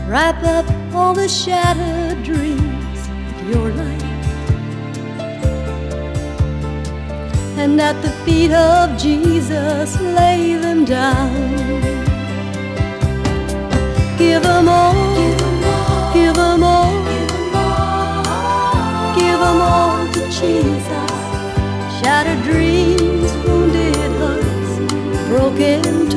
wrap up all the shattered dreams of your life, and at the feet of Jesus lay them down. Give them all, give them all, give them all to Jesus. Shattered dreams, wounded hearts, broken